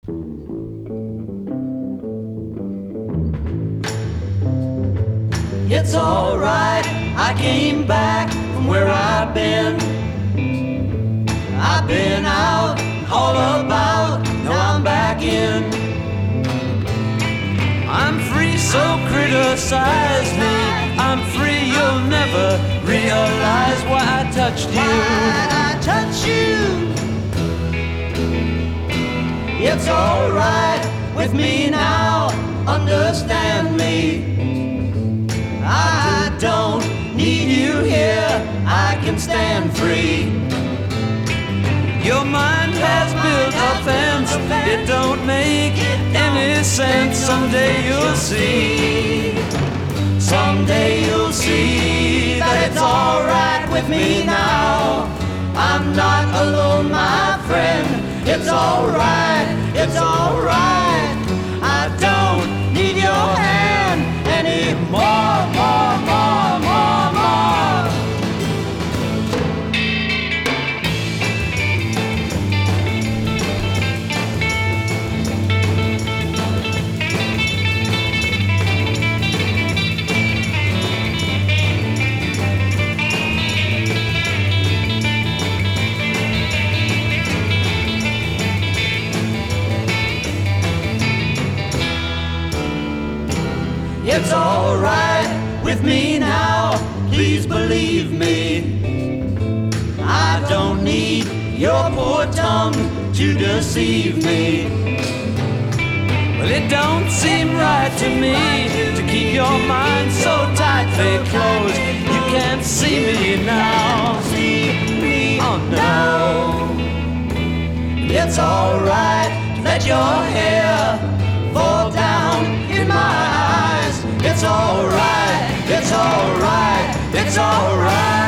It's alright, I came back from where I've been. I've been out, all about, now I'm back in. I'm free, so criticize me. I'm free, you'll never realize why I touched you. Why I touched you. It's alright with me now, understand me. I don't need you here, I can stand free. Your mind has built a fence, it don't make any sense. Someday you'll see, someday you'll see that it's alright with me now. I'm not alone, my friend, it's alright, it's alright. I don't need your hand anymore, more, more, more, more. It's alright with me now, please believe me. I don't need your poor tongue to deceive me. Well, it don't seem right to me to keep your mind so tightly closed. You can't see me now. Oh no. It's alright to let your hair fall down in my eyes. It's alright, it's alright, it's alright.